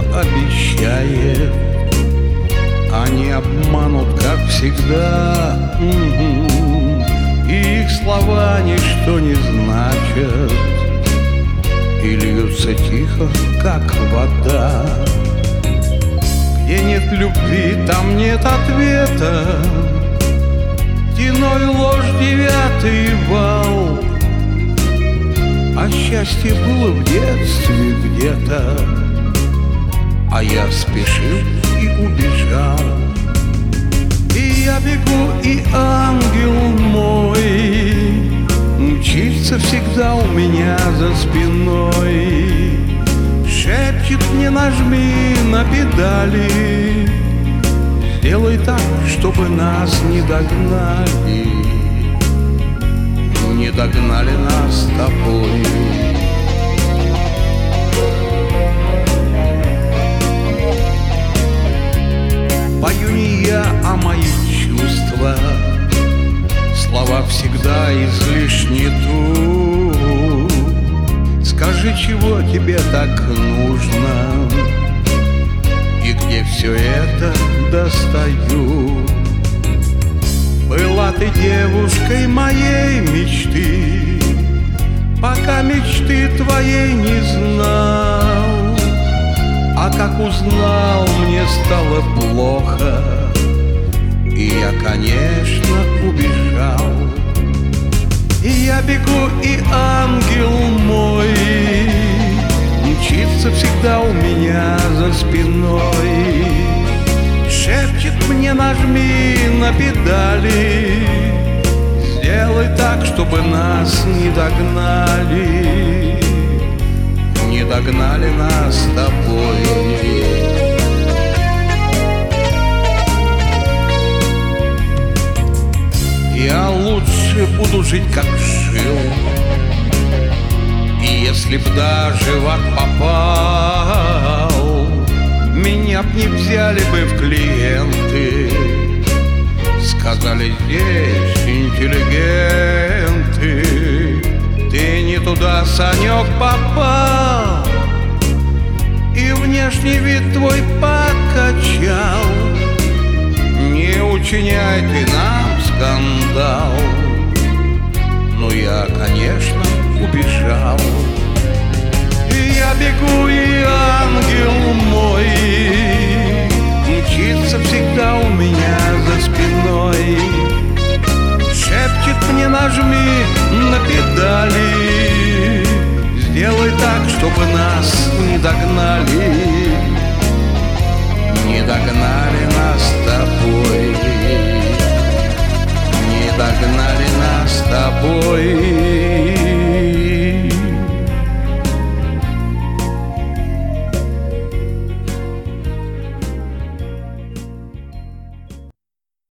обещает, они обманут, как всегда. И их слова ничто не значат и льются тихо, как вода. Где нет любви, там нет ответа. Стеной ложь девятый вал. А счастье было в детстве где-то, а я спешил и убежал. И я бегу, и ангел мой мчится всегда у меня за спиной. Шепчет мне: нажми на педали, сделай так, чтобы нас не догнали. Не догнали нас с тобой. Пою не я, а мои чувства, слова всегда излишни тут. Скажи, чего тебе так нужно, и где все это достаю. Была ты девушкой моей мечты, пока мечты твоей не знал. А как узнал, мне стало плохо, и я, конечно, убежал. И я бегу, и ангел мой мчится всегда у меня за спиной. Шепчет мне: нажми на педали, сделай так, чтобы нас не догнали. Не догнали нас с тобой. Я лучше буду жить, как жил. И если б даже в ад попал, меня б не взяли бы в клиенты. Сказали: здесь интеллигенты. Ты не туда, Санек, попал, и внешний вид твой покачал. Не учиняй ты нам скандал. Но я, конечно, убежал. И я бегу, и ангел мой мчится всегда у меня за спиной. Шепчет мне: нажми на педали, сделай так, чтобы нас не догнали. Не догнали нас с тобой. Не догнали нас с тобой.